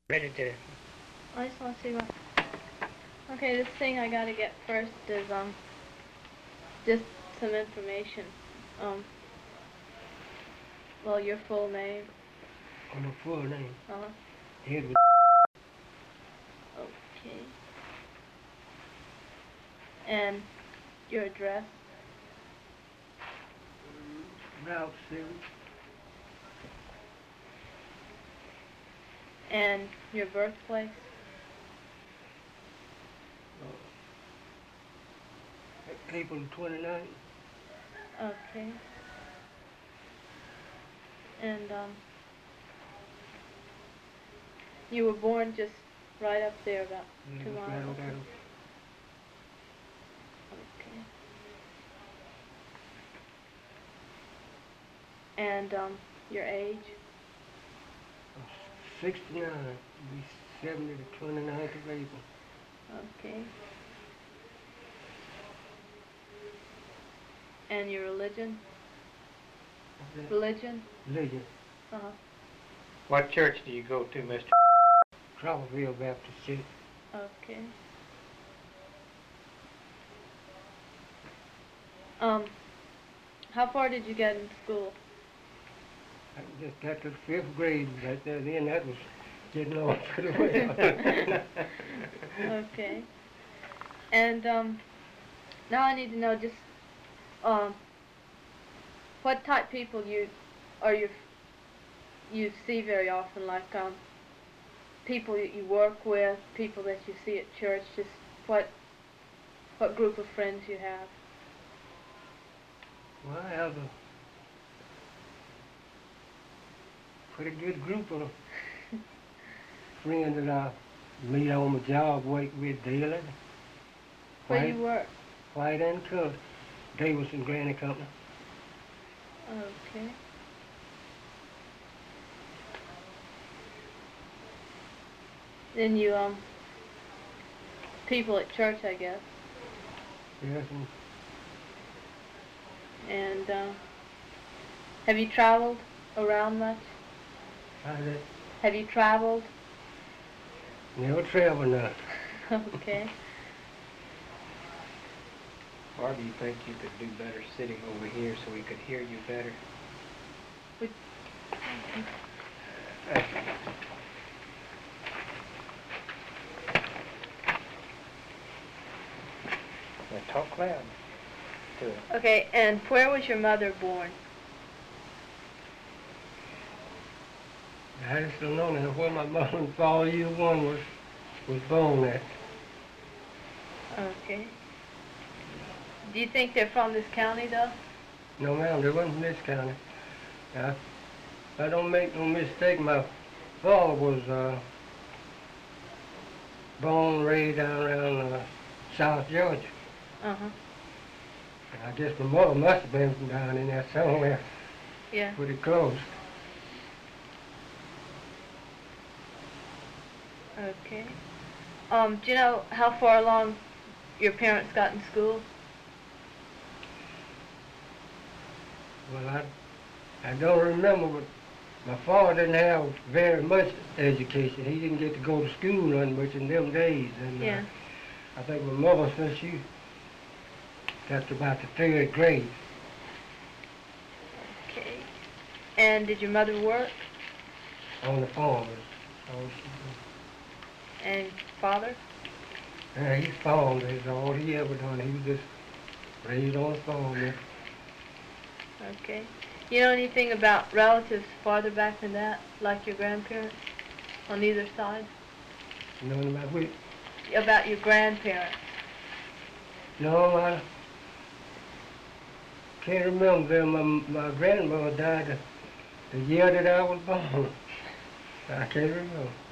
Ready to. I just want to see what. Okay, this thing I gotta get first is just some information. Um, well, your full name. On the full name. Uh-huh. Edward. Okay. And your address. Route 7. And your birthplace. April 29th. Okay. And you were born just right up there, about 2 miles. Right. Okay. And your age. 69. Be 70 the 29th of April. Okay. And your religion. Religion. Religion. Uh-huh. What church do you go to, Mr.? Crawfordville Baptist Church. Okay. How far did you get in school? I just got to the 5th grade right there. Then that was getting on pretty well. Okay. And now I need to know just what type people you see very often, like people that you work with, people that you see at church, just what group of friends you have. Well, I have a pretty good group of friends that I meet on my job, work with daily. Where you work? White and Color. Davis and Granny Company. Okay. Then you people at church, I guess. Yes, And have you traveled around much? Have you traveled? Never travel now. Okay. Or do you think you could do better sitting over here so we could hear you better? Now talk loud to it. Okay, and where was your mother born? I just don't know now where my mother and father, either one was born at. Okay. Do you think they're from this county, though? No, ma'am, they wasn't from this county. If I don't make no mistake, my father was born and raised down around South Georgia. Uh-huh. And I guess my mother must have been from down in there somewhere. Yeah. Pretty close. Okay. Do you know how far along your parents got in school? Well, I don't remember, but my father didn't have very much education. He didn't get to go to school none much in them days. And Yeah. I think my mother, since she got to about the 3rd grade. Okay. And did your mother work? On the farm. That's all she did. And father? Yeah, he farmed. That's all he ever done. He was just raised on the farm. Yeah. Okay. You know anything about relatives farther back than that, like your grandparents on either side? You know about which? About your grandparents. No, I can't remember them. My grandmother died the year that I was born. I can't remember.